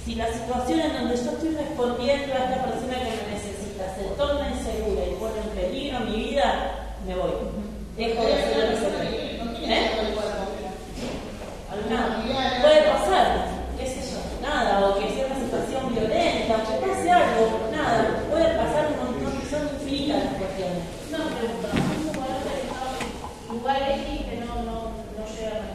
Si la situación en donde yo estoy respondiendo a esta persona que me necesita se torna insegura y pone en peligro mi vida, me voy. Dejo de hacer el RCP. Puede pasar, qué sé yo, nada, o que sea una situación violenta, o que pase algo, nada, puede pasar un montón, son infinitas las cuestiones. No, pero igual es que no llega a la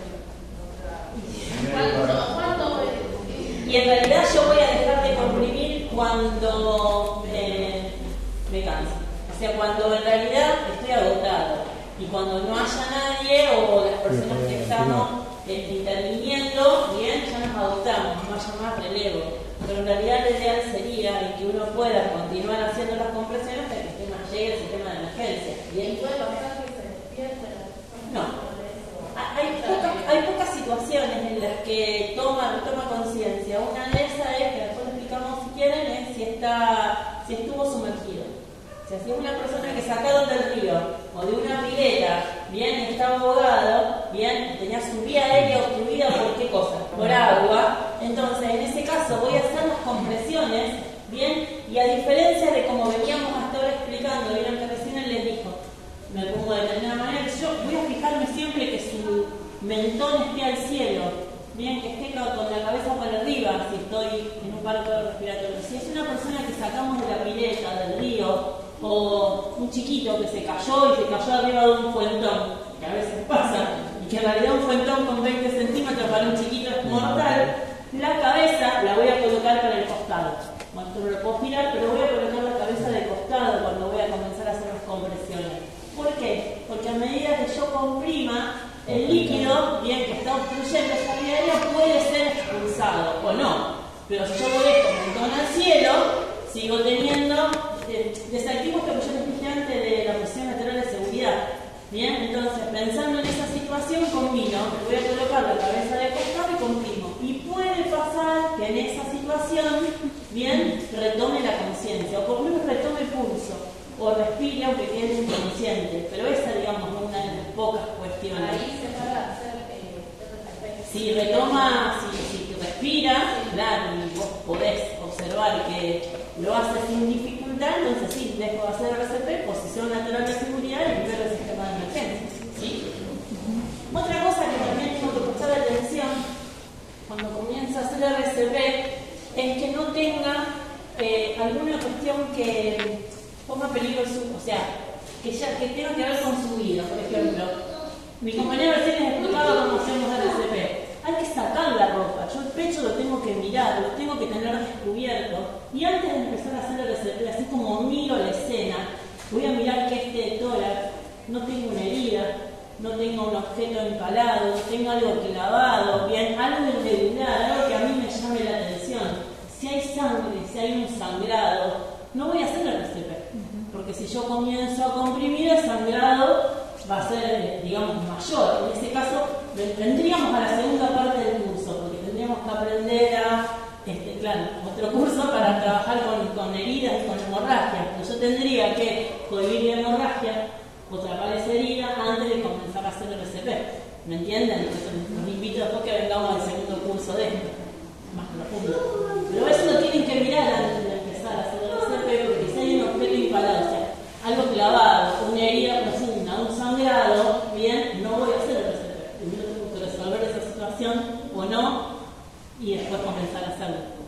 emergencia. ¿Cuándo? Y en realidad yo voy a dejar de comprimir cuando me canso. O sea, cuando en realidad estoy agotado y cuando no haya nadie o las personas que estamos interviniendo, bien, ya nos agotamos, no haya más relevo. Pero en realidad lo ideal sería que uno pueda continuar haciendo las compresiones hasta que el sistema llegue al sistema de emergencia. ¿Y puede pasar que se despierte la persona? No. Hay pocas situaciones en las que toma conciencia. Una de esas es, que después lo explicamos si quieren, es si estuvo sumergido. O sea, si es una persona que sacaron del río o de una pileta, bien, estaba ahogado, bien, tenía su vía aérea obstruida por qué cosa, por agua, entonces en ese caso voy a hacer las compresiones, bien, y a diferencia de como veníamos hasta ahora explicando, vieron que recién él les dijo, me pongo de determinada manera, yo voy a fijarme siempre que su mentón esté al cielo, bien, que esté con la cabeza para arriba, si estoy en un paro respiratorio. Si es una persona que sacamos de la pileta, del río, o un chiquito que se cayó arriba de un fuentón, que a veces pasa, y que en realidad un fuentón con 20 centímetros para un chiquito es mortal, la cabeza la voy a colocar para el costado. Bueno, esto no lo puedo girar, pero voy a colocar la cabeza de costado cuando voy a comenzar a hacer las compresiones. ¿Por qué? Porque a medida que yo comprima, el líquido, bien, que está obstruyendo esa vía aérea puede ser expulsado o no. Pero si yo voy esto mentón al cielo, sigo teniendo, desactivo esto que yo les dije antes de la posición lateral de seguridad. Bien, entonces pensando en esa situación combino, voy a colocar la cabeza de costado y comprimo. Y puede pasar que en esa situación, bien, retome la conciencia, o por lo menos retome el pulso, o respire aunque quede inconsciente. Pero esa, digamos, es una de las pocas cuestiones. Ahí se puede hacer si retoma, si respira, claro, y vos podés observar que lo hace sin dificultad, entonces sí, dejo de hacer RCP, posición lateral de seguridad y libero el sistema de emergencia. ¿Sí? Otra cosa que también tengo que prestar atención cuando comienza a hacer RCP es que no tenga alguna cuestión que ponga peligro o sea, que tenga que ver con su vida. Por ejemplo, mi compañero recién les explicaba cómo hacemos RCP. Hay que sacar la ropa, yo el pecho lo tengo que mirar, lo tengo que tener descubierto. Y antes de empezar a hacer el RCP, así como miro la escena, voy a mirar que este tórax no tengo una herida, no tengo un objeto empalado, tengo algo clavado, bien, algo irregular, algo que a mí me llame la atención. Si hay sangre, si hay un sangrado, no voy a hacer el RCP, porque si yo comienzo a comprimir, el sangrado va a ser, digamos, mayor. En ese caso, vendríamos a la segunda parte del curso, porque tendríamos que aprender a, claro, otro curso para trabajar con heridas y con hemorragia. Pero yo tendría que cohibir la hemorragia o tapar esa herida antes de comenzar a hacer el RCP. ¿Me entienden? Entonces, los invito después que vengamos al segundo curso de esto, más profundo. Pero eso lo tienen que mirar antes de empezar a hacer el RCP, porque si hay un objeto impalado, o sea, algo clavado, una herida profunda, un sangrado, bien, no voy a hacer el RCP. Primero tengo que resolver esa situación o no, y después comenzar a hacerlo.